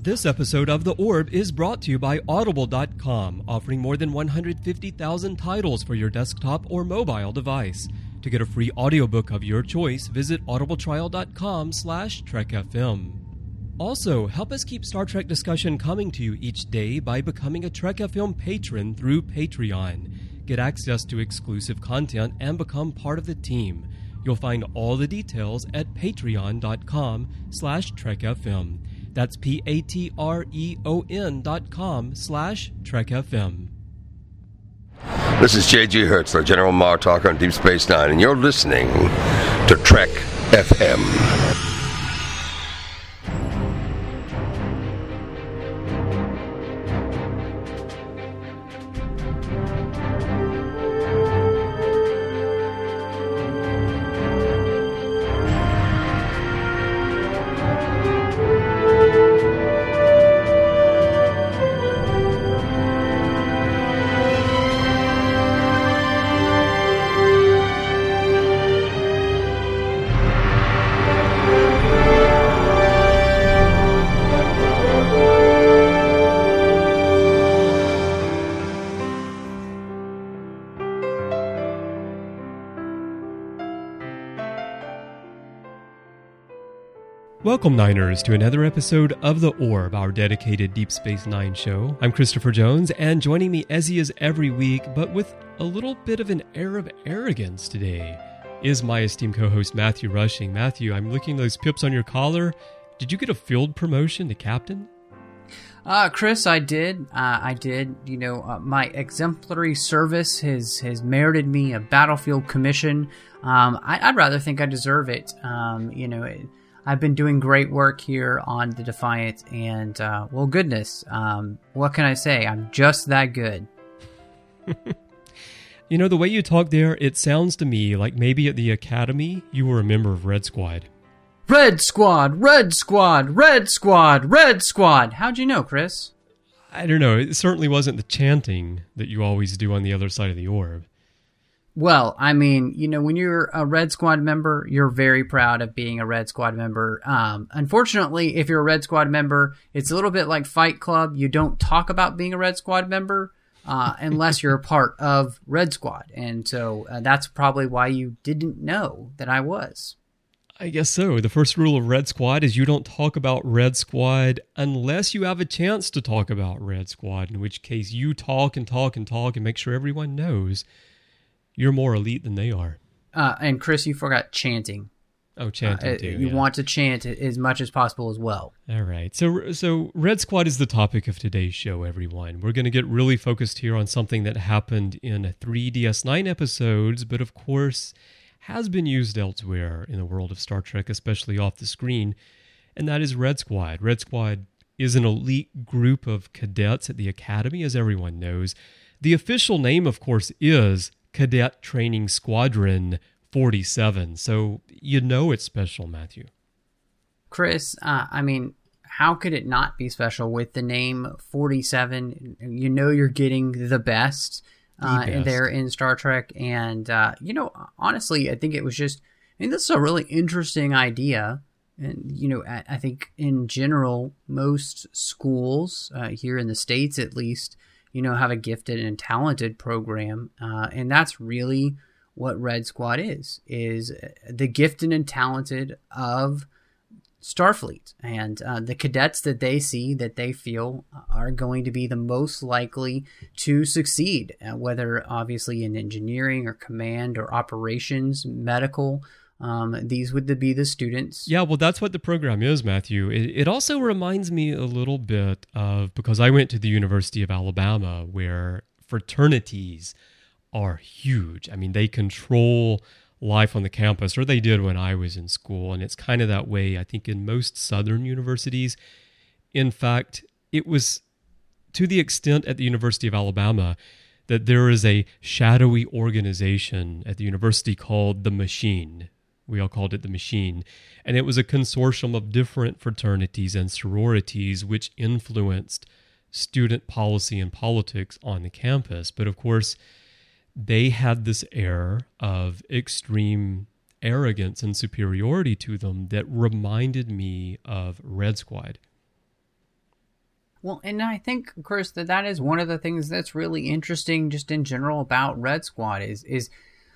This episode of The Orb is brought to you by Audible.com, offering more than 150,000 titles for your desktop or mobile device. To get a free audiobook of your choice, visit audibletrial.com/TrekFM. Also, help us keep Star Trek discussion coming to you each day by becoming a Trek FM patron through Patreon. Get access to exclusive content and become part of the team. You'll find all the details at patreon.com/TrekFM. That's patreon.com/TrekFM. This is J.G. Hertzler, General Martok on Deep Space Nine, and you're listening to Trek FM. Welcome, Niners, to another episode of The Orb, our dedicated Deep Space Nine show. I'm Christopher Jones, and joining me as he is every week, but with a little bit of an air of arrogance today, is my esteemed co-host Matthew Rushing. Matthew, I'm looking at those pips on your collar. Did you get a field promotion to captain? Chris, I did. You know, my exemplary service has merited me a battlefield commission. I'd rather think I deserve it. I've been doing great work here on the Defiant, and, well, goodness, what can I say? I'm just that good. You know, the way you talk there, it sounds to me like maybe at the Academy, you were a member of Red Squad. Red Squad! Red Squad! Red Squad! Red Squad! How'd you know, Chris? I don't know. It certainly wasn't the chanting that you always do on the other side of the orb. Well, I mean, you know, when you're a Red Squad member, you're very proud of being a Red Squad member. Unfortunately, if you're a Red Squad member, it's a little bit like Fight Club. You don't talk about being a Red Squad member unless you're a part of Red Squad. And so that's probably why you didn't know that I was. I guess so. The first rule of Red Squad is you don't talk about Red Squad unless you have a chance to talk about Red Squad, in which case you talk and talk and talk and make sure everyone knows you're more elite than they are. And Chris, you forgot chanting. Oh, chanting too. You want to chant as much as possible as well. All right. So Red Squad is the topic of today's show, everyone. We're going to get really focused here on something that happened in 3 DS9 episodes, but of course has been used elsewhere in the world of Star Trek, especially off the screen, and that is Red Squad. Red Squad is an elite group of cadets at the Academy, as everyone knows. The official name, of course, is Cadet Training Squadron 47. So you know it's special, Matthew. Chris, I mean, how could it not be special with the name 47? You know you're getting the best, there in Star Trek. And, honestly, I think it was just, this is a really interesting idea. And, I think in general, most schools here in the States, at least, have a gifted and talented program. And that's really what Red Squad is the gifted and talented of Starfleet. And the cadets that they see, that they feel are going to be the most likely to succeed, whether obviously in engineering or command or operations, medical. These would be the students. Yeah, well, that's what the program is, Matthew. It also reminds me a little bit of, because I went to the University of Alabama, where fraternities are huge. I mean, they control life on the campus, or they did when I was in school, and it's kind of that way, I think, in most Southern universities. In fact, it was to the extent at the University of Alabama that there is a shadowy organization at the university called The Machine. We all called it The Machine. And it was a consortium of different fraternities and sororities which influenced student policy and politics on the campus. But of course, they had this air of extreme arrogance and superiority to them that reminded me of Red Squad. Well, and I think, Chris, that is one of the things that's really interesting just in general about Red Squad is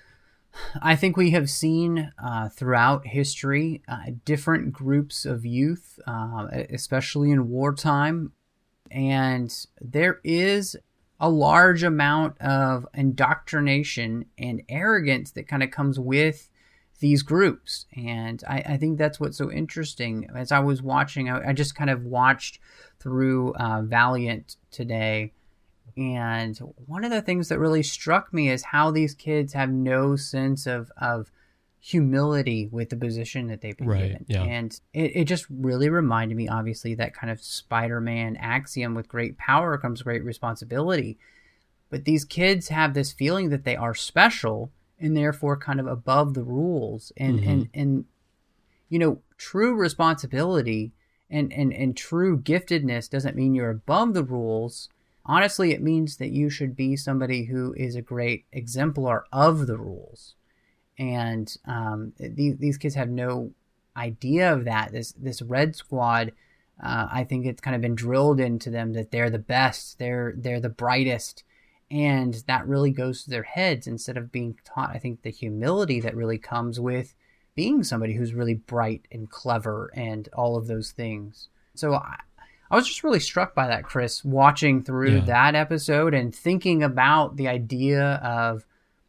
I think we have seen throughout history different groups of youth, especially in wartime, and there is a large amount of indoctrination and arrogance that kind of comes with these groups. And I think that's what's so interesting. As I was watching, I just kind of watched through Valiant today. And one of the things that really struck me is how these kids have no sense of humility with the position that they've been given. Yeah. And it just really reminded me, obviously, that kind of Spider-Man axiom, with great power comes great responsibility. But these kids have this feeling that they are special and therefore kind of above the rules. And you know, true responsibility and true giftedness doesn't mean you're above the rules. Honestly, it means that you should be somebody who is a great exemplar of the rules. And these kids have no idea of that. This Red Squad, I think it's kind of been drilled into them that they're the best, they're the brightest, and that really goes to their heads instead of being taught, I think, the humility that really comes with being somebody who's really bright and clever and all of those things. So I was just really struck by that, Chris, watching through that episode and thinking about the idea of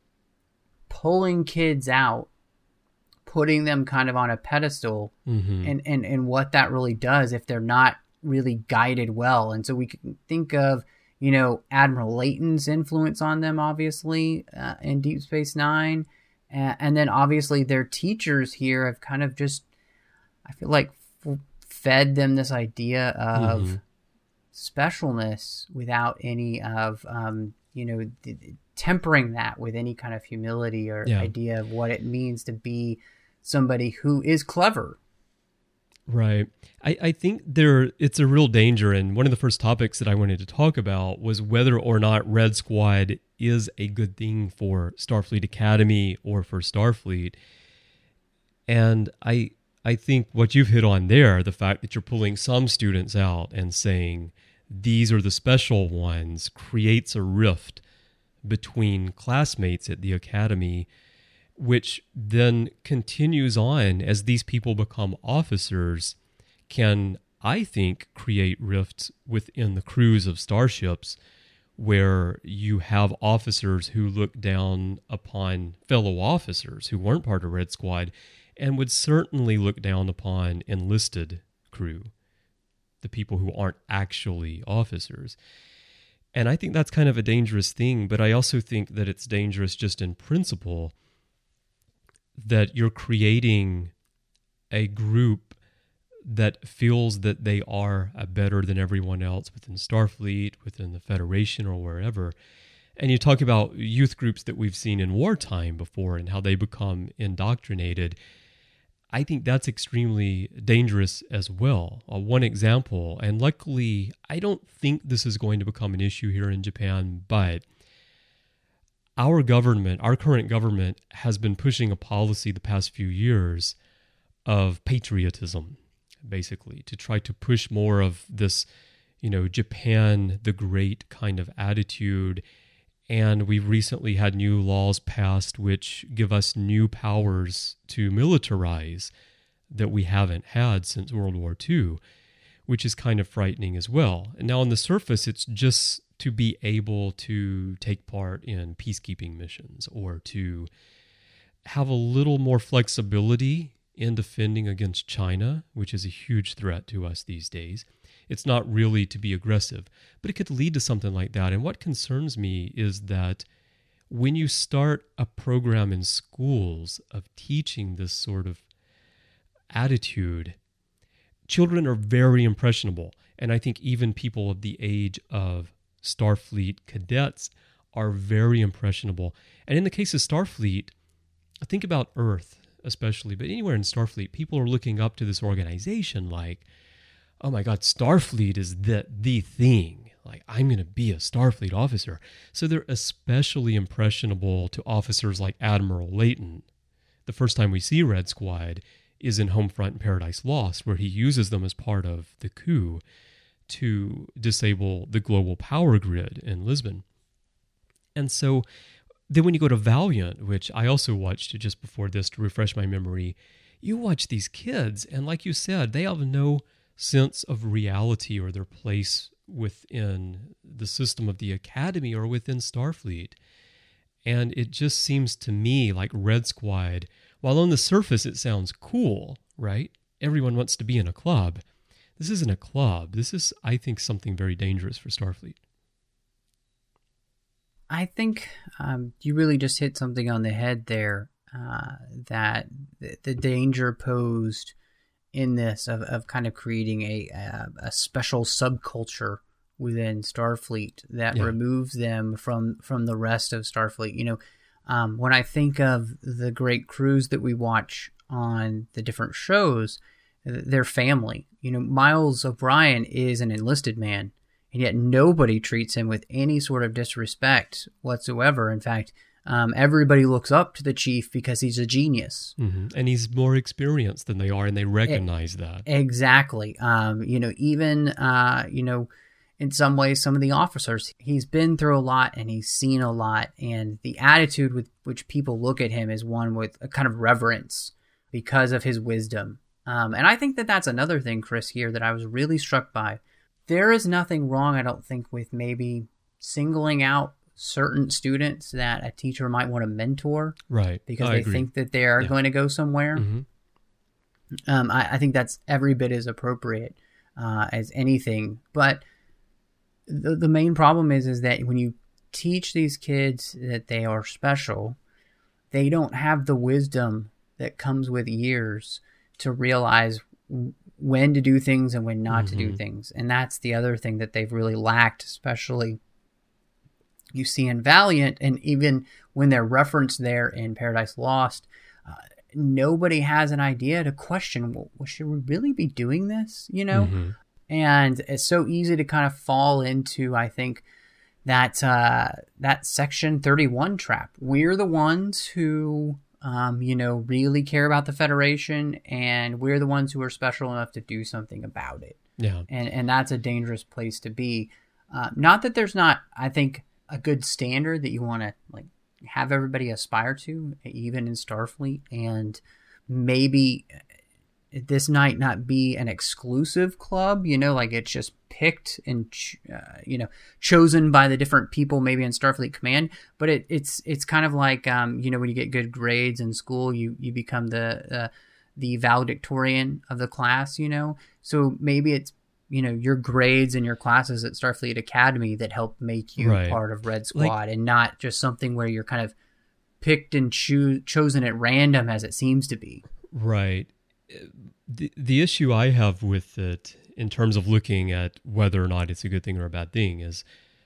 pulling kids out, putting them kind of on a pedestal, and what that really does if they're not really guided well. And so we can think of, you know, Admiral Layton's influence on them, obviously, in Deep Space Nine. And then obviously their teachers here have kind of just, I feel like, fed them this idea of specialness without any of, you know, tempering that with any kind of humility or idea of what it means to be somebody who is clever. Right. I think it's a real danger, and one of the first topics that I wanted to talk about was whether or not Red Squad is a good thing for Starfleet Academy or for Starfleet. And I think what you've hit on there, the fact that you're pulling some students out and saying these are the special ones, creates a rift between classmates at the academy, which then continues on as these people become officers, can, I think, create rifts within the crews of starships, where you have officers who look down upon fellow officers who weren't part of Red Squad and would certainly look down upon enlisted crew, the people who aren't actually officers. And I think that's kind of a dangerous thing, but I also think that it's dangerous just in principle, that you're creating a group that feels that they are better than everyone else within Starfleet, within the Federation, or wherever. And you talk about youth groups that we've seen in wartime before and how they become indoctrinated. I think that's extremely dangerous as well. One example, and luckily, I don't think this is going to become an issue here in Japan, but our government, our current government, has been pushing a policy the past few years of patriotism, basically, to try to push more of this, you know, Japan the Great kind of attitude. And we've recently had new laws passed which give us new powers to militarize that we haven't had since World War II, which is kind of frightening as well. And now on the surface, it's just to be able to take part in peacekeeping missions or to have a little more flexibility in defending against China, which is a huge threat to us these days. It's not really to be aggressive, but it could lead to something like that. And what concerns me is that when you start a program in schools of teaching this sort of attitude, children are very impressionable. And I think even people of the age of Starfleet cadets are very impressionable. And in the case of Starfleet, think about Earth especially, but anywhere in Starfleet, people are looking up to this organization like, oh my God, Starfleet is the thing. Like, I'm going to be a Starfleet officer. So they're especially impressionable to officers like Admiral Layton. The first time we see Red Squad is in Homefront and Paradise Lost, where he uses them as part of the coup to disable the global power grid in Lisbon. And so then when you go to Valiant, which I also watched just before this to refresh my memory, you watch these kids, and like you said, they have no sense of reality or their place within the system of the Academy or within Starfleet. And it just seems to me like Red Squad, while on the surface it sounds cool, right? Everyone wants to be in a club. This isn't a club. This is, I think, something very dangerous for Starfleet. I think you really just hit something on the head there, that the danger posed in this of kind of creating a special subculture within Starfleet that removes them from the rest of Starfleet. You know, when I think of the great crews that we watch on the different shows, they're family. You know, Miles O'Brien is an enlisted man, and yet nobody treats him with any sort of disrespect whatsoever. In fact, everybody looks up to the chief because he's a genius. Mm-hmm. And he's more experienced than they are, and they recognize that. Exactly. You know, even, you know, in some ways, some of the officers, he's been through a lot and he's seen a lot. And the attitude with which people look at him is one with a kind of reverence because of his wisdom. And I think that that's another thing, Chris, here that I was really struck by. There is nothing wrong, I don't think, with maybe singling out certain students that a teacher might want to mentor. Right. Because they think that they are going to go somewhere. Mm-hmm. I think that's every bit as appropriate as anything. But the main problem is that when you teach these kids that they are special, they don't have the wisdom that comes with years to realize when to do things and when not to do things. And that's the other thing that they've really lacked, especially you see in Valiant, and even when they're referenced there in Paradise Lost, nobody has an idea to question, well, should we really be doing this? You know? Mm-hmm. And it's so easy to kind of fall into, I think, that Section 31 trap. We're the ones who, you know, really care about the Federation, and we're the ones who are special enough to do something about it. Yeah. And that's a dangerous place to be. Not that there's not, I think, a good standard that you want to like have everybody aspire to, even in Starfleet, and maybe this might not be an exclusive club, you know, like it's just picked and you know, chosen by the different people maybe in Starfleet Command, but it's kind of like you know, when you get good grades in school, you become the valedictorian of the class, you know. So maybe it's, you know, your grades and your classes at Starfleet Academy that help make you part of Red Squad, like, and not just something where you're kind of picked and chosen at random as it seems to be. Right. The issue I have with it in terms of looking at whether or not it's a good thing or a bad thing is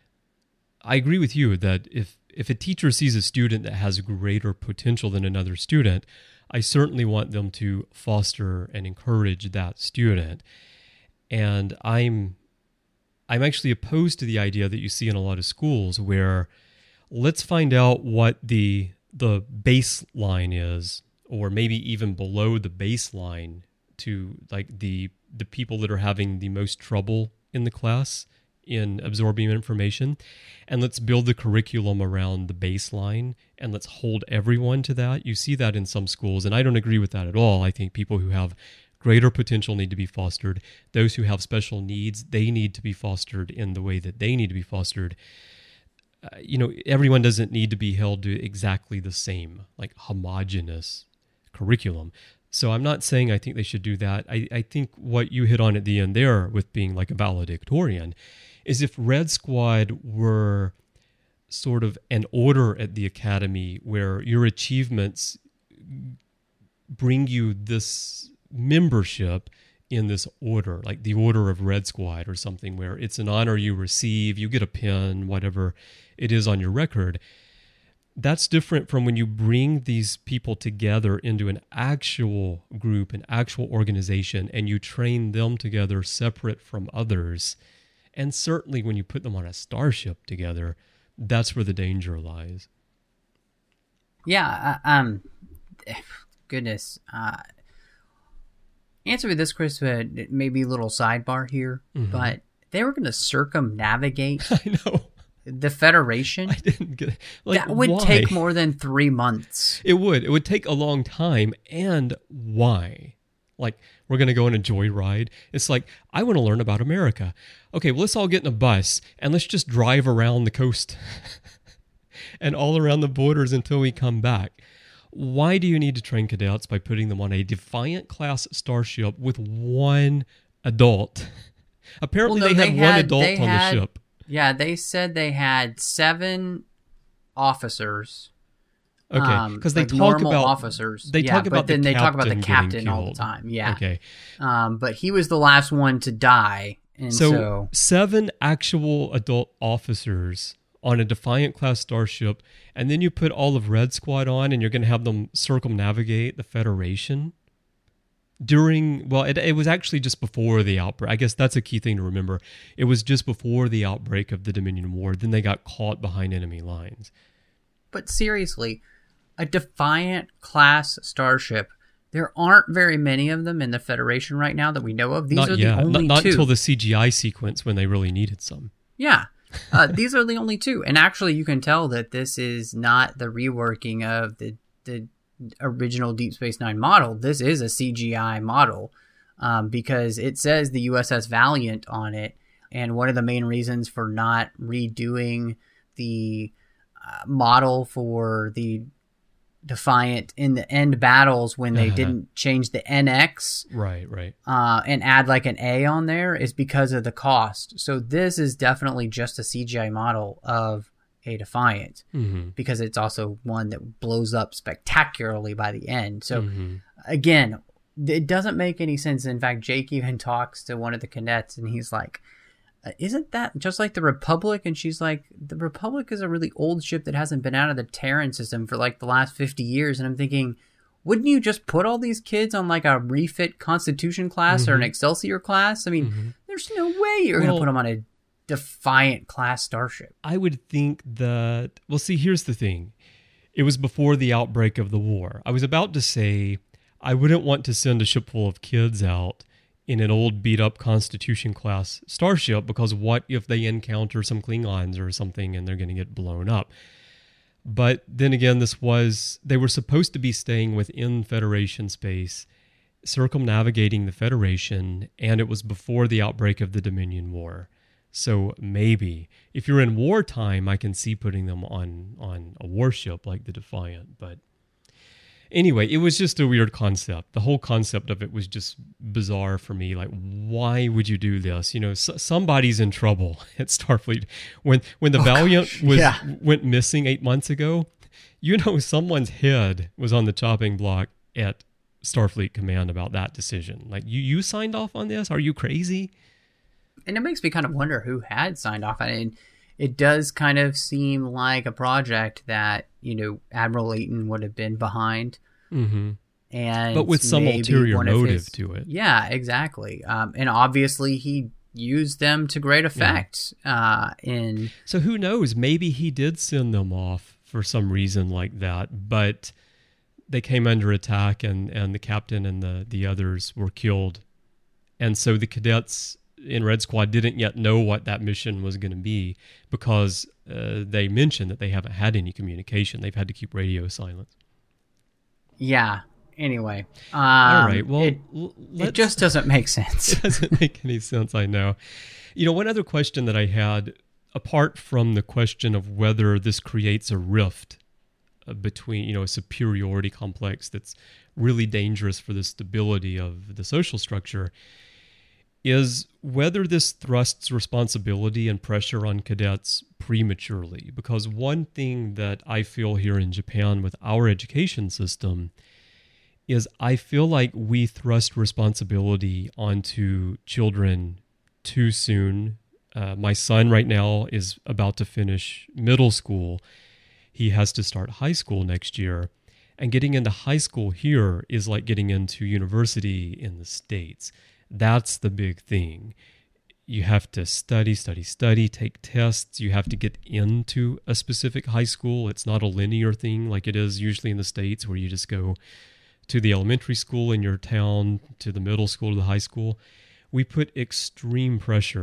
I agree with you that if a teacher sees a student that has greater potential than another student, I certainly want them to foster and encourage that student. And I'm actually opposed to the idea that you see in a lot of schools where let's find out what the baseline is, or maybe even below the baseline, to like the people that are having the most trouble in the class in absorbing information, and let's build the curriculum around the baseline, and let's hold everyone to that. You see that in some schools, and I don't agree with that at all. I think people who have greater potential need to be fostered. Those who have special needs, they need to be fostered in the way that they need to be fostered. You know, everyone doesn't need to be held to exactly the same, like homogenous curriculum. So I'm not saying I think they should do that. I think what you hit on at the end there with being like a valedictorian is if Red Squad were sort of an order at the Academy where your achievements bring you this membership in this order, like the Order of Red Squad or something, where it's an honor you receive, you get a pin, whatever it is on your record. That's different from when you bring these people together into an actual group, an actual organization, and you train them together separate from others. And certainly when you put them on a starship together, that's where the danger lies. Yeah, goodness. Answer with this, Chris, maybe a little sidebar here, but they were going to circumnavigate I know. the Federation. I didn't get it. Like, that would why? take more than 3 months. It would. It would take a long time. And why? Like, we're going to go on a joyride. It's like, I want to learn about America. Okay, well, let's all get in a bus and let's just drive around the coast and all around the borders until we come back. Why do you need to train cadets by putting them on a Defiant-class starship with one adult? Apparently, they had one adult on the ship. Yeah, they said they had 7 officers. Okay, because they like talk normal about officers. They talk about but then they talk about the captain getting all the killed. time. Yeah. Okay. But he was the last one to die, and so 7 actual adult officers on a Defiant-class starship, and then you put all of Red Squad on, and you're going to have them circumnavigate the Federation during. Well, it was actually just before the outbreak. I guess that's a key thing to remember. It was just before the outbreak of the Dominion War. Then they got caught behind enemy lines. But seriously, a Defiant-class starship. There aren't very many of them in the Federation right now that we know of. These Not are yet. the only not 2. until the CGI sequence when they really needed some. Yeah. These are the only 2. And actually, you can tell that this is not the reworking of the original Deep Space Nine model. This is a CGI model because it says the USS Valiant on it. And one of the main reasons for not redoing the model for the Defiant in the end battles when they didn't change the NX right and add like an A on there is because of the cost. So this is definitely just a CGI model of a Defiant because it's also one that blows up spectacularly by the end. So again, it doesn't make any sense. In fact, Jake even talks to one of the cadets and he's like, isn't that just like the Republic? And she's like, the Republic is a really old ship that hasn't been out of the Terran system for like the last 50 years. And I'm thinking, wouldn't you just put all these kids on like a refit Constitution class or an Excelsior class? I mean, there's no way you're going to put them on a Defiant-class starship. I would think that, well, see, here's the thing. It was before the outbreak of the war. I was about to say, I wouldn't want to send a ship full of kids out in an old beat-up Constitution-class starship, because what if they encounter some Klingons or something and they're going to get blown up? But then again, they were supposed to be staying within Federation space, circumnavigating the Federation, and it was before the outbreak of the Dominion War. So maybe, if you're in wartime, I can see putting them on a warship like the Defiant, but anyway, it was just a weird concept. The whole concept of it was just bizarre for me. Like, why would you do this? You know, somebody's in trouble at Starfleet. When the Valiant went missing 8 months ago, you know, someone's head was on the chopping block at Starfleet Command about that decision. Like, you signed off on this? Are you crazy? And it makes me kind of wonder who had signed off on it. And it does kind of seem like a project that, you know, Admiral Layton would have been behind. And but with some ulterior motive to it. Yeah, exactly. And obviously he used them to great effect. So who knows? Maybe he did send them off for some reason like that, but they came under attack and the captain and the others were killed. And so the cadets in Red Squad didn't yet know what that mission was going to be, because they mentioned that they haven't had any communication. They've had to keep radio silent. Yeah. Anyway. All right. Well, it just doesn't make sense. It doesn't make any sense, I know. You know, one other question that I had, apart from the question of whether this creates a rift between, you know, a superiority complex that's really dangerous for the stability of the social structure, is whether this thrusts responsibility and pressure on cadets prematurely. Because one thing that I feel here in Japan with our education system is I feel like we thrust responsibility onto children too soon. My son right now is about to finish middle school. He has to start high school next year. And getting into high school here is like getting into university in the States. That's the big thing. You have to study, take tests. You have to get into a specific high school. It's not a linear thing like it is usually in the States, where you just go to the elementary school in your town, to the middle school, to the high school. We put extreme pressure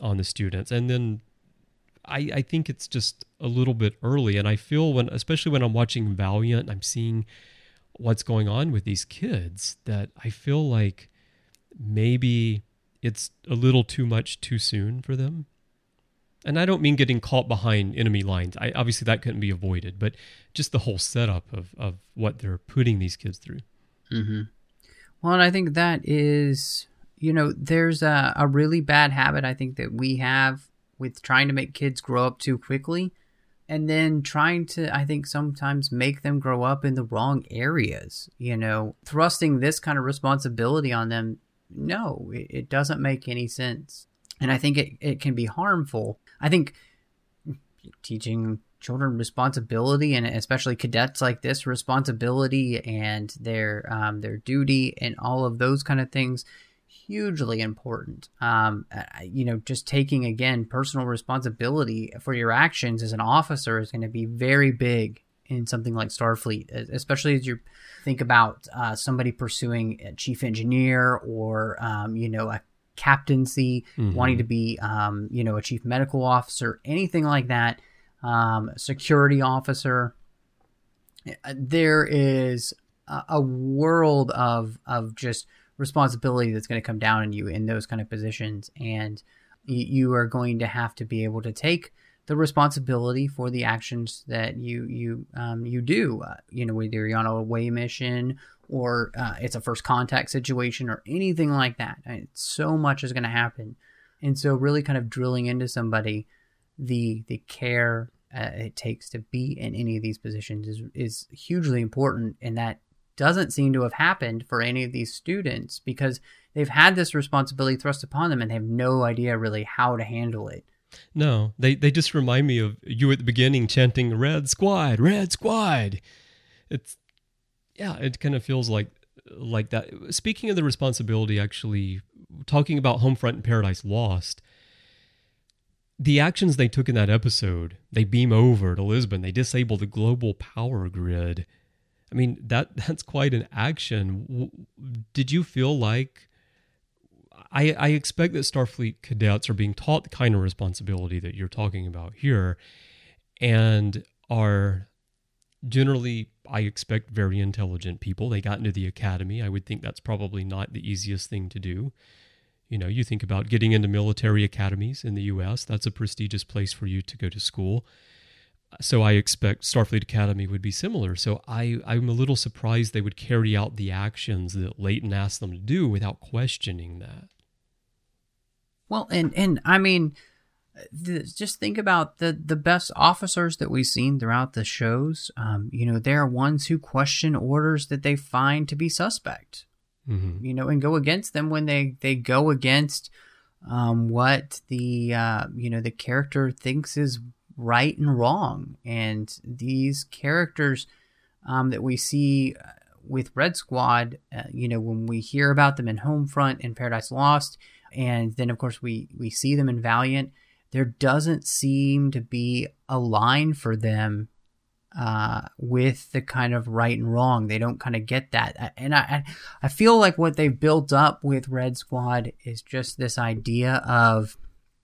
on the students. And then I think it's just a little bit early. And I feel especially when I'm watching Valiant, I'm seeing what's going on with these kids, that I feel like maybe it's a little too much too soon for them. And I don't mean getting caught behind enemy lines. Obviously that couldn't be avoided, but just the whole setup of what they're putting these kids through. Mm-hmm. Well, and I think that is, there's a really bad habit I think that we have with trying to make kids grow up too quickly, and then trying to, I think, sometimes make them grow up in the wrong areas, thrusting this kind of responsibility on them. No, it doesn't make any sense. And I think it can be harmful. I think teaching children responsibility, and especially cadets like this, responsibility and their duty and all of those kind of things, hugely important. Just taking, again, personal responsibility for your actions as an officer is going to be very big in something like Starfleet, especially as you think about somebody pursuing a chief engineer or, a captaincy, wanting to be, a chief medical officer, anything like that, security officer. There is a world of just responsibility that's going to come down on you in those kind of positions, and you are going to have to be able to take the responsibility for the actions that you do. Whether you're on a away mission or it's a first contact situation or anything like that. So much is going to happen, and so really kind of drilling into somebody the care it takes to be in any of these positions is hugely important, and that doesn't seem to have happened for any of these students because they've had this responsibility thrust upon them and they have no idea really how to handle it. No, they just remind me of you at the beginning chanting "Red Squad, Red Squad." It kind of feels like that. Speaking of the responsibility, actually, talking about Homefront and Paradise Lost, the actions they took in that episode, they beam over to Lisbon, they disable the global power grid. I mean, that's quite an action. Did you feel like... I expect that Starfleet cadets are being taught the kind of responsibility that you're talking about here, and are generally, I expect, very intelligent people. They got into the academy. I would think that's probably not the easiest thing to do. You think about getting into military academies in the U.S. That's a prestigious place for you to go to school. So I expect Starfleet Academy would be similar. So I'm a little surprised they would carry out the actions that Leighton asked them to do without questioning that. Well, and I mean, just think about the best officers that we've seen throughout the shows. They're ones who question orders that they find to be suspect, and go against them when they go against what the character thinks is right and wrong. And these characters that we see with Red Squad, when we hear about them in Homefront and Paradise Lost, and then of course we see them in Valiant, there doesn't seem to be a line for them with the kind of right and wrong. They don't kind of get that. And I feel like what they've built up with Red Squad is just this idea of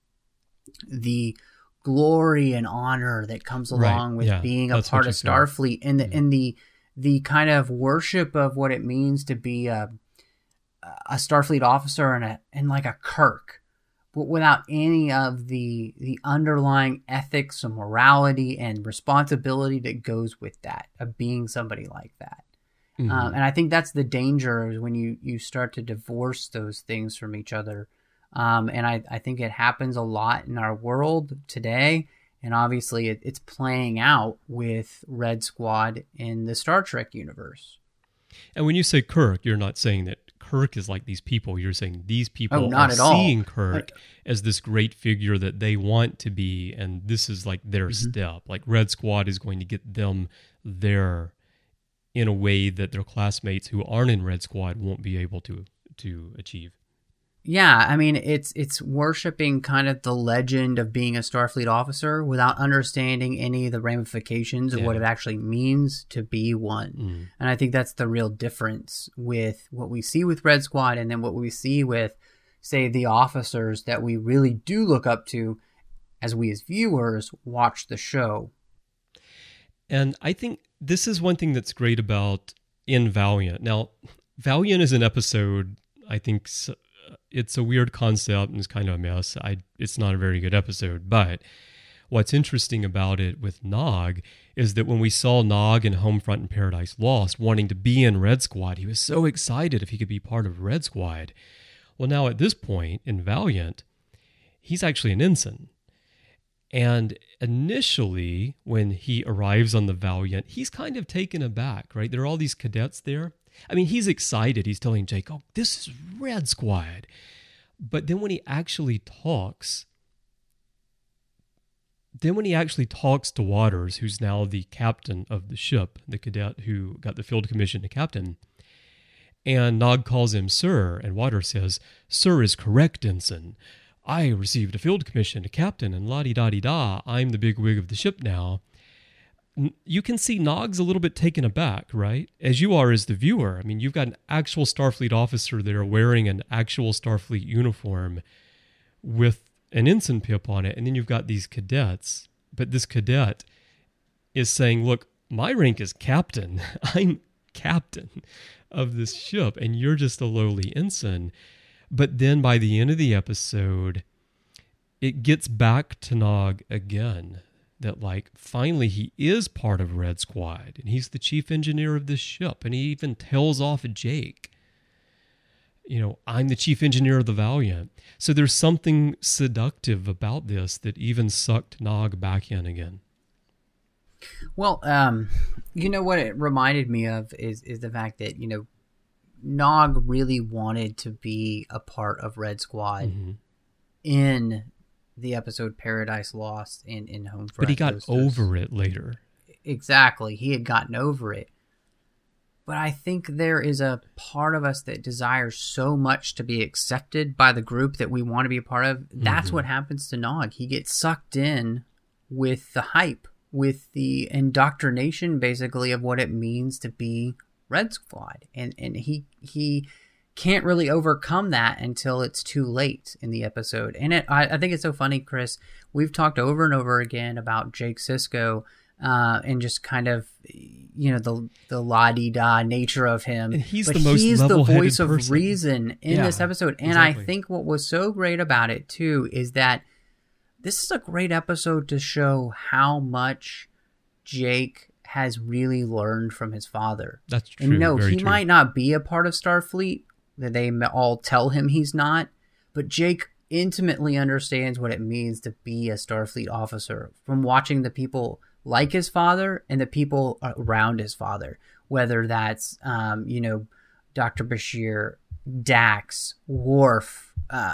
the glory and honor that comes along with being a part of Starfleet, and the kind of worship of what it means to be a Starfleet officer and like a Kirk, but without any of the underlying ethics and morality and responsibility that goes with that, of being somebody like that. And I think that's the danger, is when you start to divorce those things from each other. And I think it happens a lot in our world today. And obviously it's playing out with Red Squad in the Star Trek universe. And when you say Kirk, you're not saying that Kirk is like these people. You're saying these people are seeing Kirk as this great figure that they want to be, and this is like their step. Like Red Squad is going to get them there in a way that their classmates who aren't in Red Squad won't be able to achieve. Yeah, I mean, it's worshiping kind of the legend of being a Starfleet officer without understanding any of the ramifications of what it actually means to be one. And I think that's the real difference with what we see with Red Squad and then what we see with say, the officers that we really do look up to as we as viewers watch the show. And I think this is one thing that's great about in Valiant. Now, Valiant is an episode, I think it's a weird concept and it's kind of a mess. It's not a very good episode, but what's interesting about it with Nog is that when we saw Nog in Homefront and Paradise Lost wanting to be in Red Squad, he was so excited if he could be part of Red Squad. Well, now at this point in Valiant, he's actually an ensign. And initially, when he arrives on the Valiant, he's kind of taken aback, right? There are all these cadets there. I mean, he's excited. He's telling Jake, oh, this is Red Squad. But then when he actually talks to Waters, who's now the captain of the ship, the cadet who got the field commission to captain, and Nog calls him Sir, and Waters says, Sir is correct, ensign. I received a field commission to captain, and la-di-da-di-da, I'm the big wig of the ship now. You can see Nog's a little bit taken aback, right? As you are as the viewer. I mean, you've got an actual Starfleet officer there wearing an actual Starfleet uniform with an ensign pip on it, and then you've got these cadets. But this cadet is saying, look, my rank is captain. I'm captain of this ship, and you're just a lowly ensign. But then by the end of the episode, it gets back to Nog again. That, like, finally he is part of Red Squad, and he's the chief engineer of this ship, and he even tells off Jake, I'm the chief engineer of the Valiant. So there's something seductive about this that even sucked Nog back in again. Well, what it reminded me of is the fact that, Nog really wanted to be a part of Red Squad in the episode Paradise Lost in Homefront. But he got over it later. Exactly. He had gotten over it. But I think there is a part of us that desires so much to be accepted by the group that we want to be a part of. That's what happens to Nog. He gets sucked in with the hype, with the indoctrination, basically, of what it means to be Red Squad. And he can't really overcome that until it's too late in the episode. And I think it's so funny, Chris. We've talked over and over again about Jake Sisko and just kind of, the la-di-da nature of him. And he's the voice person. of reason in this episode. And exactly. I think what was so great about it, too, is that this is a great episode to show how much Jake has really learned from his father. That's true. And no, he might not be a part of Starfleet, that they all tell him he's not, but Jake intimately understands what it means to be a Starfleet officer from watching the people like his father and the people around his father, whether that's, Dr. Bashir, Dax, Worf,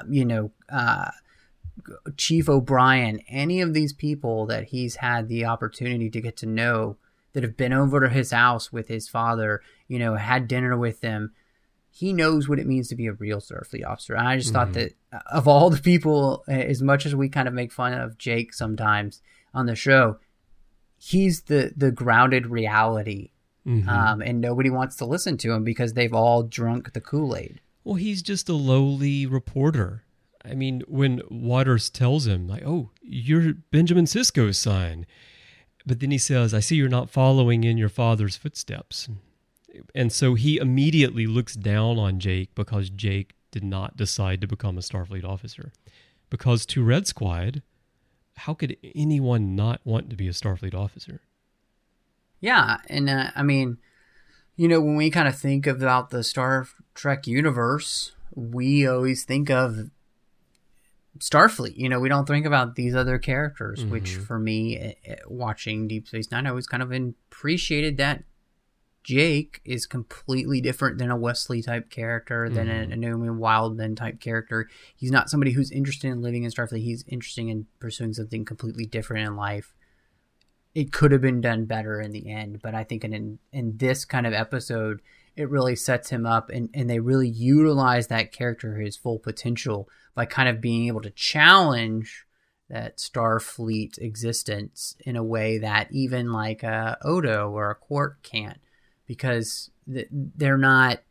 Chief O'Brien, any of these people that he's had the opportunity to get to know that have been over to his house with his father, had dinner with them. He knows what it means to be a real Starfleet officer. And I just thought that of all the people, as much as we kind of make fun of Jake sometimes on the show, he's the grounded reality. And nobody wants to listen to him because they've all drunk the Kool-Aid. Well, he's just a lowly reporter. I mean, when Waters tells him, like, oh, you're Benjamin Sisko's son. But then he says, I see you're not following in your father's footsteps. And so he immediately looks down on Jake because Jake did not decide to become a Starfleet officer. Because to Red Squad, how could anyone not want to be a Starfleet officer? Yeah, and when we kind of think about the Star Trek universe, we always think of Starfleet. We don't think about these other characters, which for me, watching Deep Space Nine, I always kind of appreciated that Jake is completely different than a Wesley type character, than a Naomi Wildman type character. He's not somebody who's interested in living in Starfleet. He's interested in pursuing something completely different in life. It could have been done better in the end, but I think in this kind of episode, it really sets him up, and they really utilize that character, his full potential, by kind of being able to challenge that Starfleet existence in a way that even like a Odo or a Quark can't, because they're not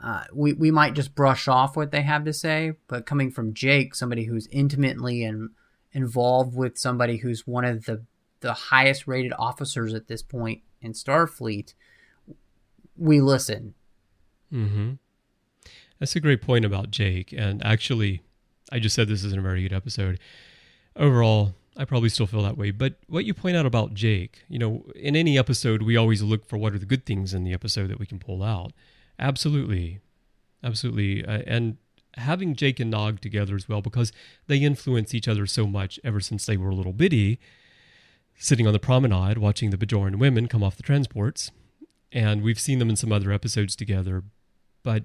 we might just brush off what they have to say, but coming from Jake, somebody who's intimately involved with somebody who's one of the highest rated officers at this point in Starfleet, we listen. Mm-hmm. That's a great point about Jake. And actually, I just said this isn't a very good episode. Overall, I probably still feel that way. But what you point out about Jake, in any episode, we always look for what are the good things in the episode that we can pull out. Absolutely. Absolutely. And having Jake and Nog together as well, because they influence each other so much ever since they were a little bitty, sitting on the promenade watching the Bajoran women come off the transports. And we've seen them in some other episodes together. But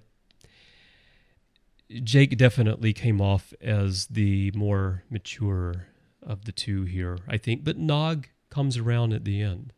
Jake definitely came off as the more mature of the two here, I think. But Nog comes around at the end.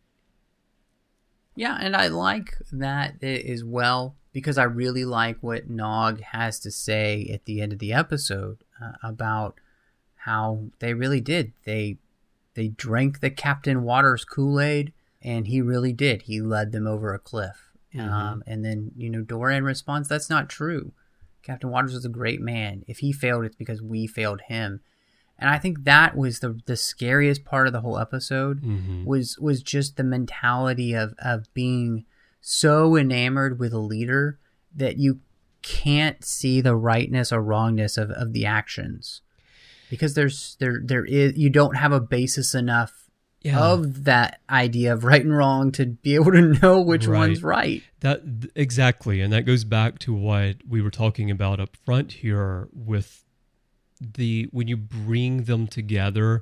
Yeah, and I like that as well, because I really like what Nog has to say at the end of the episode about how they really did. They drank the Captain Waters Kool-Aid, and he really did. He led them over a cliff. Mm-hmm. And then, Dorian responds, that's not true. Captain Waters was a great man. If he failed, it's because we failed him. And I think that was the scariest part of the whole episode, mm-hmm. was just the mentality of being so enamored with a leader that you can't see the rightness or wrongness of the actions. Because there is you don't have a basis enough of that idea of right and wrong to be able to know which one's right. Exactly. And that goes back to what we were talking about up front here with when you bring them together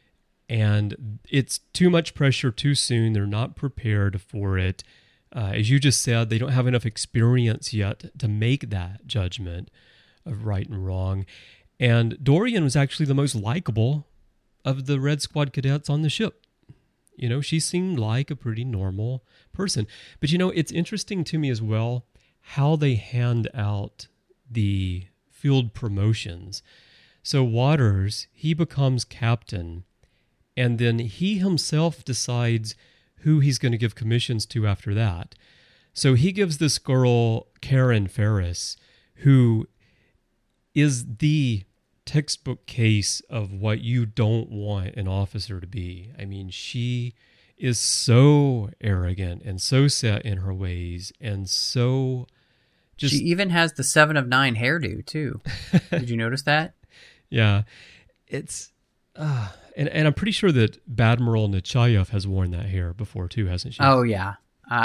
and it's too much pressure too soon. They're not prepared for it. As you just said, they don't have enough experience yet to make that judgment of right and wrong. And Dorian was actually the most likable of the Red Squad cadets on the ship. She seemed like a pretty normal person. But, it's interesting to me as well how they hand out the field promotions. So Waters, he becomes captain, and then he himself decides who he's going to give commissions to after that. So he gives this girl, Karen Ferris, who is the textbook case of what you don't want an officer to be. I mean, she is so arrogant and so set in her ways and so just... She even has the 7 of 9 hairdo, too. Did you notice that? Yeah. It's... And I'm pretty sure that Badmiral Nechayev has worn that hair before, too, hasn't she? Oh, yeah.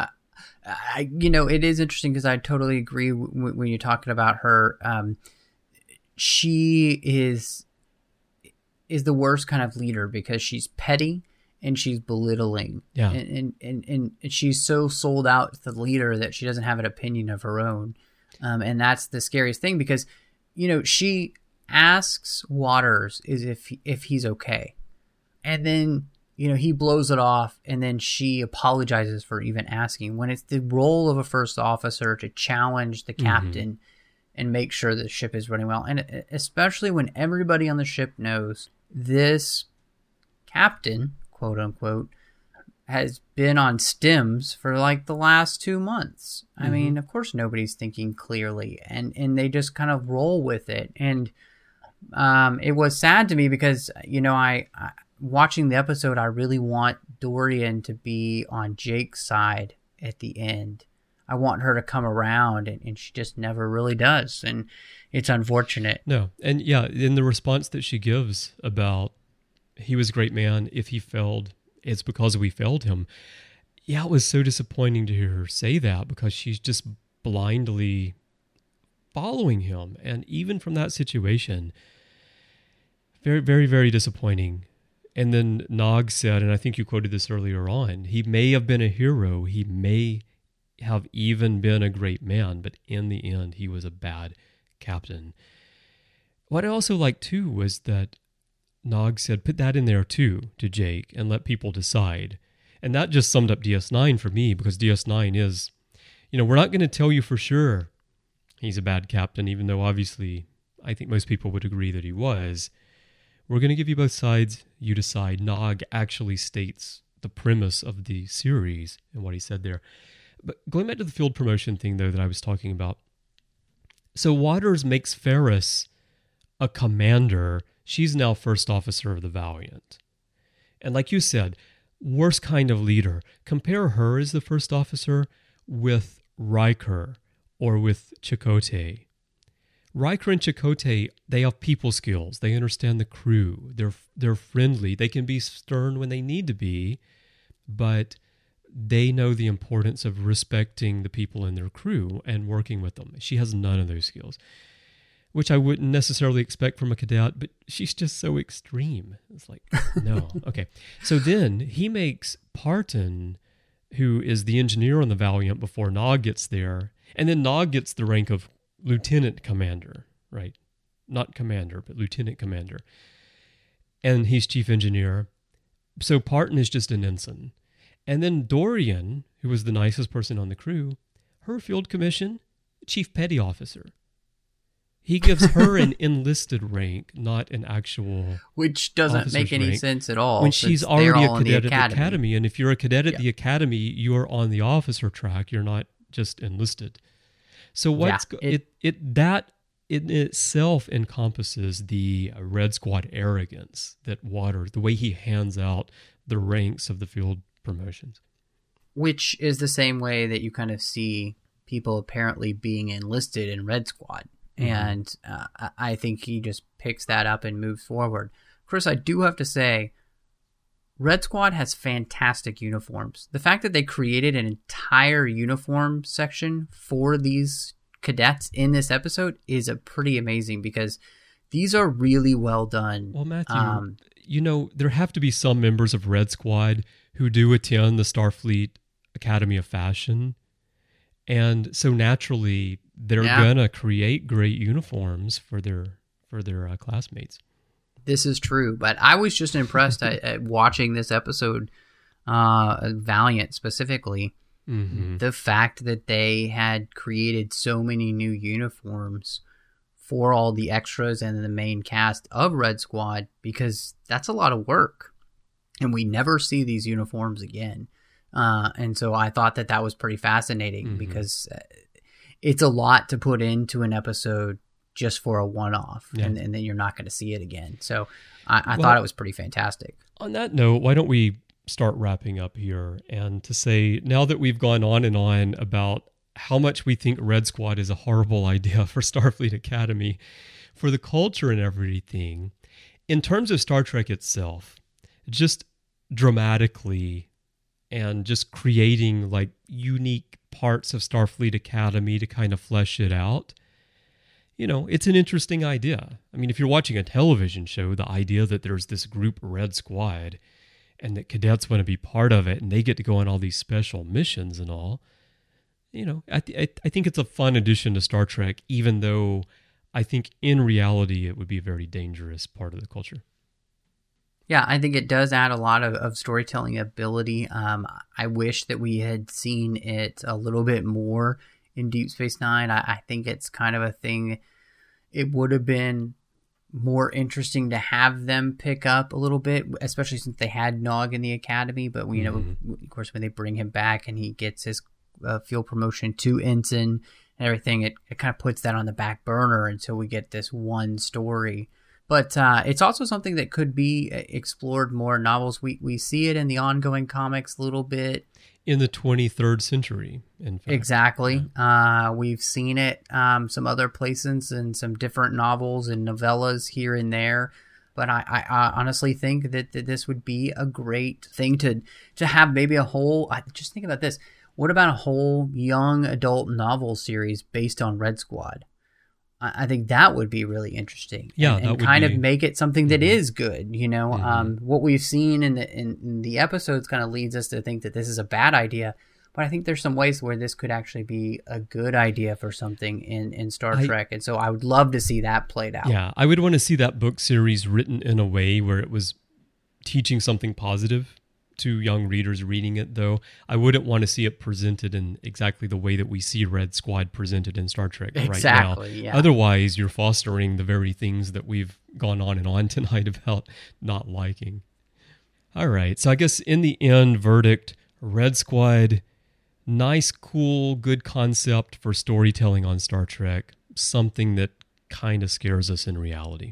It is interesting because I totally agree when you're talking about her. She is the worst kind of leader because she's petty and she's belittling. Yeah. And she's so sold out to the leader that she doesn't have an opinion of her own. And that's the scariest thing because, she asks Waters if he's okay. And then, he blows it off and then she apologizes for even asking when it's the role of a first officer to challenge the captain. Mm-hmm. And make sure the ship is running well. And especially when everybody on the ship knows this captain, quote unquote, has been on stims for like the last 2 months. Mm-hmm. I mean, of course, nobody's thinking clearly. And they just kind of roll with it. And it was sad to me because, I watching the episode, I really want Dorian to be on Jake's side at the end. I want her to come around, and she just never really does, and it's unfortunate. No, and yeah, in the response that she gives about he was a great man, if he failed, it's because we failed him. Yeah, it was so disappointing to hear her say that because she's just blindly following him, and even from that situation, very, very, very disappointing. And then Nog said, and I think you quoted this earlier on, he may have been a hero, he may have even been a great man, but in the end, he was a bad captain. What I also liked, too, was that Nog said, put that in there, too, to Jake, and let people decide. And that just summed up DS9 for me, because DS9 is, we're not going to tell you for sure he's a bad captain, even though, obviously, I think most people would agree that he was. We're going to give you both sides. You decide. Nog actually states the premise of the series and what he said there. But going back to the field promotion thing, though, that I was talking about, So Waters makes Ferris a commander. She's now first officer of the Valiant. And like you said, worst kind of leader. Compare her as the first officer with Riker or with Chakotay. Riker and Chakotay, they have people skills. They understand the crew. They're friendly. They can be stern when they need to be, but they know the importance of respecting the people in their crew and working with them. She has none of those skills, which I wouldn't necessarily expect from a cadet, but she's just so extreme. It's like, no. Okay. So then he makes Parton, who is the engineer on the Valiant before Nog gets there, and then Nog gets the rank of lieutenant commander, right? Not commander, but lieutenant commander. And he's chief engineer. So Parton is just an ensign. And then Dorian, who was the nicest person on the crew, her field commission, chief petty officer. He gives her an enlisted rank, not an actual Which doesn't make any rank, sense at all. when she's already a cadet at at the academy. And if you're a cadet at the academy, you're on the officer track. You're not just enlisted. So that in itself encompasses the Red Squad arrogance that Waters, the way he hands out the ranks of the field promotions. Which is the same way that you kind of see people apparently being enlisted in Red Squad. Mm-hmm. And I think he just picks that up and moves forward. Chris, I do have to say, Red Squad has fantastic uniforms. The fact that they created an entire uniform section for these cadets in this episode is a pretty amazing, because these are really well done. Well, Matthew, there have to be some members of Red Squad who do attend the Starfleet Academy of Fashion. And so naturally, they're going to create great uniforms for their classmates. This is true, but I was just impressed at watching this episode, Valiant specifically, the fact that they had created so many new uniforms for all the extras and the main cast of Red Squad, because that's a lot of work, and we never see these uniforms again. And so I thought that was pretty fascinating, because it's a lot to put into an episode just for a one-off, and then you're not going to see it again. So I thought it was pretty fantastic. On that note, why don't we start wrapping up here, and to say, now that we've gone on and on about how much we think Red Squad is a horrible idea for Starfleet Academy, for the culture and everything, in terms of Star Trek itself, just dramatically and just creating like unique parts of Starfleet Academy to kind of flesh it out, it's an interesting idea. I mean, if you're watching a television show, the idea that there's this group Red Squad and that cadets want to be part of it and they get to go on all these special missions and all, I think it's a fun addition to Star Trek, even though I think in reality it would be a very dangerous part of the culture. Yeah, I think it does add a lot of storytelling ability. I wish that we had seen it a little bit more in Deep Space Nine. I think it's kind of a thing. It would have been more interesting to have them pick up a little bit, especially since they had Nog in the Academy. But we know, of course, when they bring him back and he gets his field promotion to ensign and everything, it kind of puts that on the back burner until we get this one story. But it's also something that could be explored more in novels. We see it in the ongoing comics a little bit. In the 23rd century, in fact. Exactly. Yeah. We've seen it some other places in some different novels and novellas here and there. But I honestly think that this would be a great thing to have, maybe a whole... Just think about this. What about a whole young adult novel series based on Red Squad? I think that would be really interesting. Yeah, and kind of make it something that is good. What we've seen in the episodes kind of leads us to think that this is a bad idea. But I think there's some ways where this could actually be a good idea for something in Star Trek. And so I would love to see that played out. Yeah, I would want to see that book series written in a way where it was teaching something positive to young readers reading it, though. I wouldn't want to see it presented in exactly the way that we see Red Squad presented in Star Trek right now. Yeah. Otherwise, you're fostering the very things that we've gone on and on tonight about not liking. All right, so I guess in the end, verdict, Red Squad, nice, cool, good concept for storytelling on Star Trek. something that kind of scares us in reality.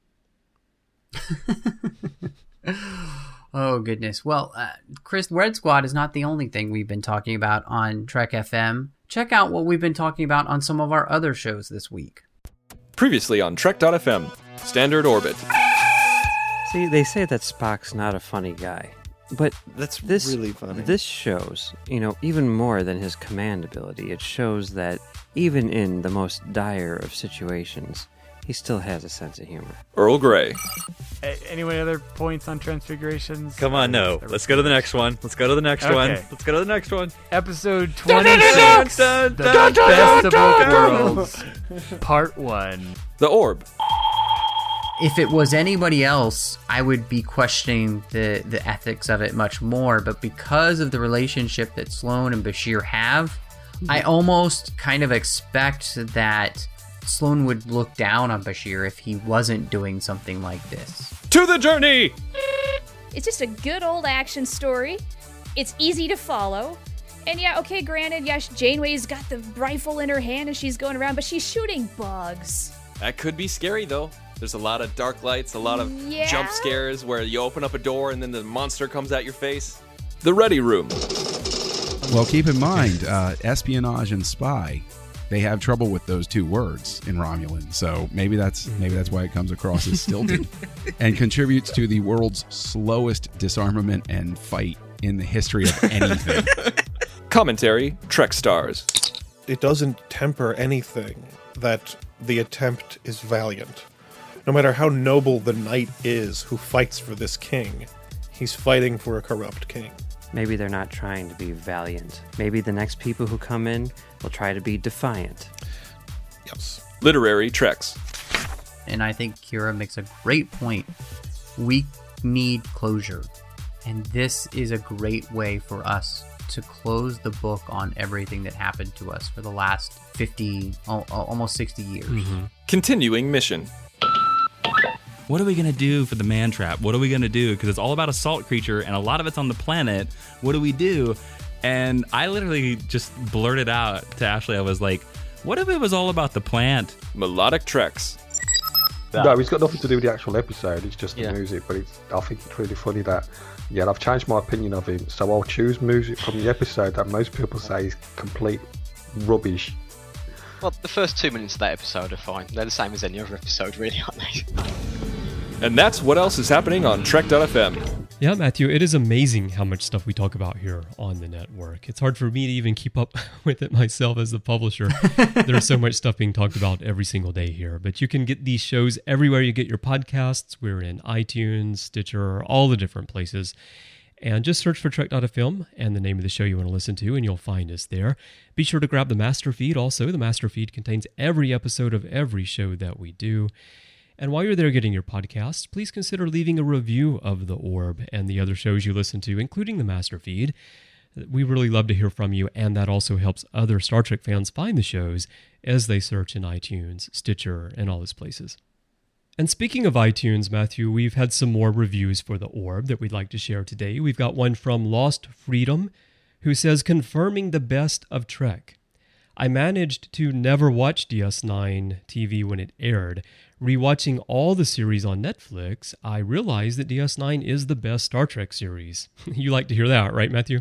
Oh, goodness. Well, Chris, Red Squad is not the only thing we've been talking about on Trek FM. Check out what we've been talking about on some of our other shows this week. Previously on Trek.fm, Standard Orbit. See, they say that Spock's not a funny guy, but that's this really funny. This shows, even more than his command ability, it shows that even in the most dire of situations, he still has a sense of humor. Earl Grey. Any other points on Transfigurations? Come on, no. Let's go to the next one. Let's go to the next one. Episode 26, The Best of Both Worlds, Part 1. The Orb. If it was anybody else, I would be questioning the ethics of it much more, but because of the relationship that Sloan and Bashir have, I almost kind of expect that Sloan would look down on Bashir if he wasn't doing something like this. To the journey! It's just a good old action story. It's easy to follow. And yeah, okay, granted, Janeway's got the rifle in her hand and she's going around, but she's shooting bugs. That could be scary, though. There's a lot of dark lights, a lot of jump scares where you open up a door and then the monster comes at your face. The Ready Room. Well, keep in mind, espionage and spy, they have trouble with those two words in Romulan, so maybe that's why it comes across as stilted, and contributes to the world's slowest disarmament and fight in the history of anything. Commentary, Trek Stars. It doesn't temper anything that the attempt is valiant. No matter how noble the knight is who fights for this king, he's fighting for a corrupt king. Maybe they're not trying to be valiant. Maybe the next people who come in will try to be defiant. Yes. Literary Treks. And I think Kira makes a great point. We need closure. And this is a great way for us to close the book on everything that happened to us for the last 50, almost 60 years. Mm-hmm. Continuing mission. What are we going to do for the man trap? What are we going to do? Because it's all about a salt creature, and a lot of it's on the planet. What do we do? And I literally just blurted out to Ashley, I was like, what if it was all about the plant? Melodic Treks. No, it's got nothing to do with the actual episode. It's just the music, but I think it's really funny that, I've changed my opinion of him, so I'll choose music from the episode that most people say is complete rubbish. Well, the first 2 minutes of that episode are fine. They're the same as any other episode, really, aren't they? And that's what else is happening on Trek.fm. Yeah, Matthew, it is amazing how much stuff we talk about here on the network. It's hard for me to even keep up with it myself as the publisher. There's so much stuff being talked about every single day here. But you can get these shows everywhere you get your podcasts. We're in iTunes, Stitcher, all the different places. And just search for Trek.fm and the name of the show you want to listen to, and you'll find us there. Be sure to grab the master feed also. The master feed contains every episode of every show that we do. And while you're there getting your podcasts, please consider leaving a review of The Orb and the other shows you listen to, including the master feed. We really love to hear from you, and that also helps other Star Trek fans find the shows as they search in iTunes, Stitcher, and all those places. And speaking of iTunes, Matthew, we've had some more reviews for The Orb that we'd like to share today. We've got one from Lost Freedom, who says, confirming the best of Trek. I managed to never watch DS9 TV when it aired. Rewatching all the series on Netflix, I realized that DS9 is the best Star Trek series. You like to hear that, right, Matthew?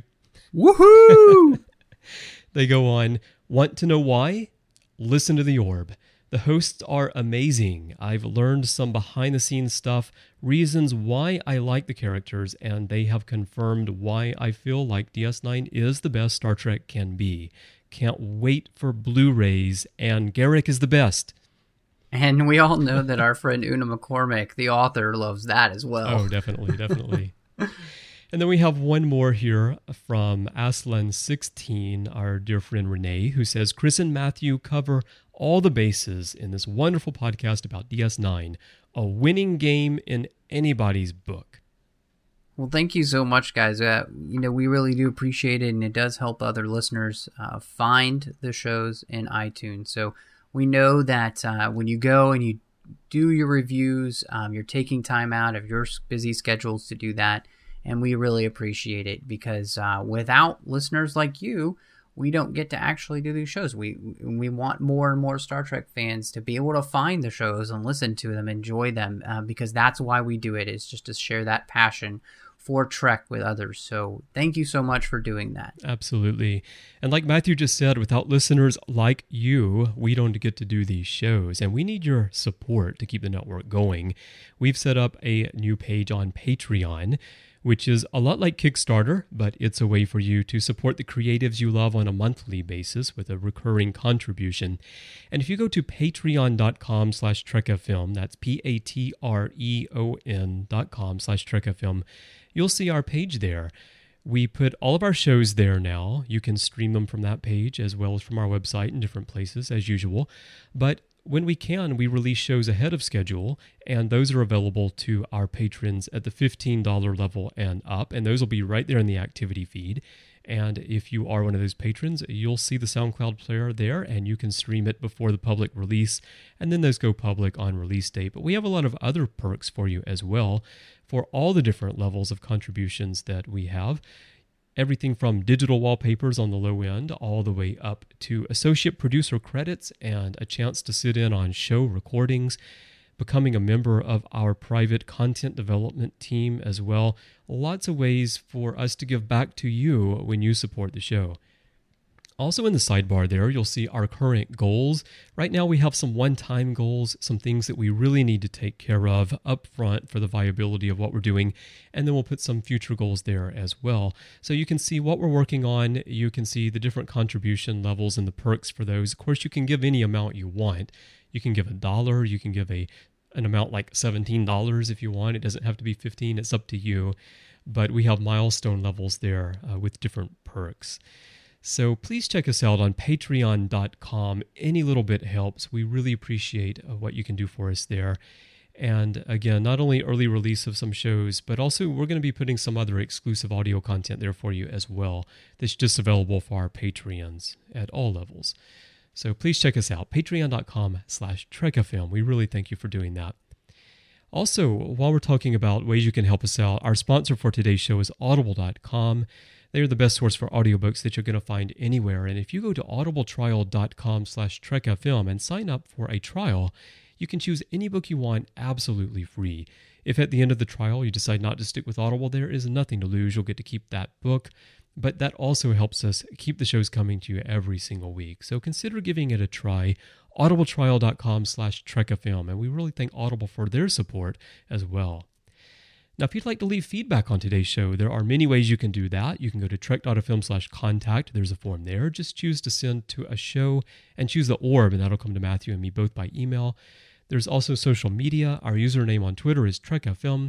Woohoo! They go on, want to know why? Listen to The Orb. The hosts are amazing. I've learned some behind-the-scenes stuff, reasons why I like the characters, and they have confirmed why I feel like DS9 is the best Star Trek can be. Can't wait for Blu-rays, and Garrick is the best. And we all know that our friend Una McCormick, the author, loves that as well. Oh, definitely, definitely. And then we have one more here from Aslan16, our dear friend Renee, who says, Chris and Matthew cover all the bases in this wonderful podcast about DS9, a winning game in anybody's book. Well, thank you so much, guys. We really do appreciate it, and it does help other listeners find the shows in iTunes. So we know that when you go and you do your reviews, you're taking time out of your busy schedules to do that, and we really appreciate it because without listeners like you, we don't get to actually do these shows. We want more and more Star Trek fans to be able to find the shows and listen to them, enjoy them, because that's why we do it, is just to share that passion for Trek with others. So thank you so much for doing that. Absolutely. And like Matthew just said, without listeners like you, we don't get to do these shows, and we need your support to keep the network going. We've set up a new page on Patreon, which is a lot like Kickstarter, but it's a way for you to support the creatives you love on a monthly basis with a recurring contribution. And if you go to patreon.com/trekfm, that's patreon.com/trekfm, you'll see our page there. We put all of our shows there now. You can stream them from that page as well as from our website in different places as usual. But when we can, we release shows ahead of schedule, and those are available to our patrons at the $15 level and up, and those will be right there in the activity feed. And if you are one of those patrons, you'll see the SoundCloud player there, and you can stream it before the public release, and then those go public on release date. But we have a lot of other perks for you as well for all the different levels of contributions that we have. Everything from digital wallpapers on the low end all the way up to associate producer credits and a chance to sit in on show recordings, becoming a member of our private content development team as well. Lots of ways for us to give back to you when you support the show. Also in the sidebar there, you'll see our current goals. Right now we have some one-time goals, some things that we really need to take care of up front for the viability of what we're doing, and then we'll put some future goals there as well. So you can see what we're working on, you can see the different contribution levels and the perks for those. Of course, you can give any amount you want. You can give $1, you can give an amount like $17 if you want. It doesn't have to be $15, it's up to you. But we have milestone levels there with different perks. So please check us out on patreon.com. Any little bit helps. We really appreciate what you can do for us there. And again, not only early release of some shows, but also we're going to be putting some other exclusive audio content there for you as well. That's just available for our Patreons at all levels. So please check us out, patreon.com/trekfm. We really thank you for doing that. Also, while we're talking about ways you can help us out, our sponsor for today's show is audible.com. They are the best source for audiobooks that you're going to find anywhere. And if you go to audibletrial.com/trekfm and sign up for a trial, you can choose any book you want absolutely free. If at the end of the trial you decide not to stick with Audible, there is nothing to lose. You'll get to keep that book. But that also helps us keep the shows coming to you every single week. So consider giving it a try. audibletrial.com/trekfm. And we really thank Audible for their support as well. Now, if you'd like to leave feedback on today's show, there are many ways you can do that. You can go to trek.fm/contact. There's a form there. Just choose to send to a show and choose the orb, and that'll come to Matthew and me both by email. There's also social media. Our username on Twitter is TrekFM.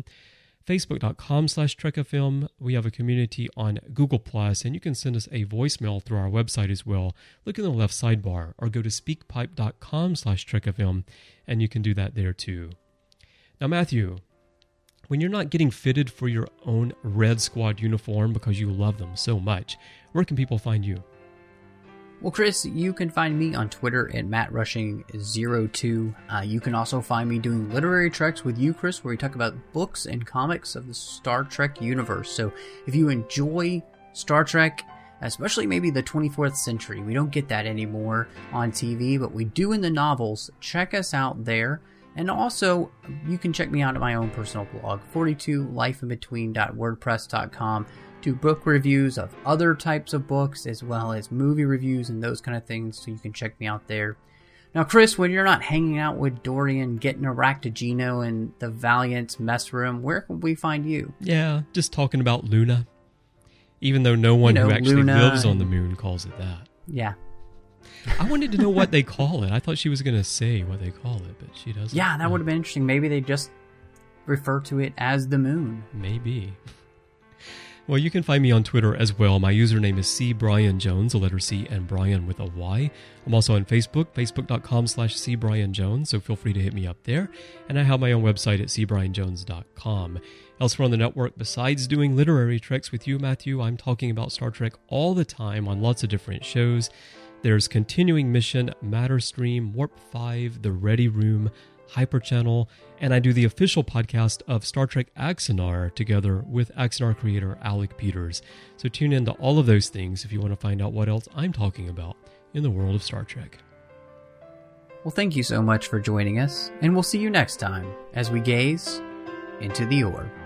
Facebook.com/TrekFM. We have a community on Google+, and you can send us a voicemail through our website as well. Look in the left sidebar, or go to speakpipe.com/TrekFM, and you can do that there too. Now, Matthew, when you're not getting fitted for your own Red Squad uniform because you love them so much, where can people find you? Well, Chris, you can find me on Twitter at MattRushing02. You can also find me doing Literary Treks with you, Chris, where we talk about books and comics of the Star Trek universe. So if you enjoy Star Trek, especially maybe the 24th century, we don't get that anymore on TV, but we do in the novels, check us out there. And also, you can check me out at my own personal blog, 42lifeinbetween.wordpress.com. Do book reviews of other types of books, as well as movie reviews and those kind of things, so you can check me out there. Now, Chris, when you're not hanging out with Dorian, getting a Raktajino in the Valiant's mess room, where can we find you? Yeah, just talking about Luna. Even though no one who actually lives on the moon calls it that. Yeah. I wanted to know what they call it. I thought she was going to say what they call it, but she doesn't. Yeah, that would have been interesting. Maybe they just refer to it as the moon. Maybe. Well, you can find me on Twitter as well. My username is CBrianJones, the letter C and Brian with a Y. I'm also on Facebook, facebook.com/CBrianJones, so feel free to hit me up there. And I have my own website at cbrianjones.com. Elsewhere on the network, besides doing Literary Treks with you, Matthew, I'm talking about Star Trek all the time on lots of different shows. There's Continuing Mission, Matterstream, Warp 5, The Ready Room, Hyper Channel, and I do the official podcast of Star Trek Axanar together with Axanar creator Alec Peters. So tune in to all of those things if you want to find out what else I'm talking about in the world of Star Trek. Well, thank you so much for joining us, and we'll see you next time as we gaze into the orb.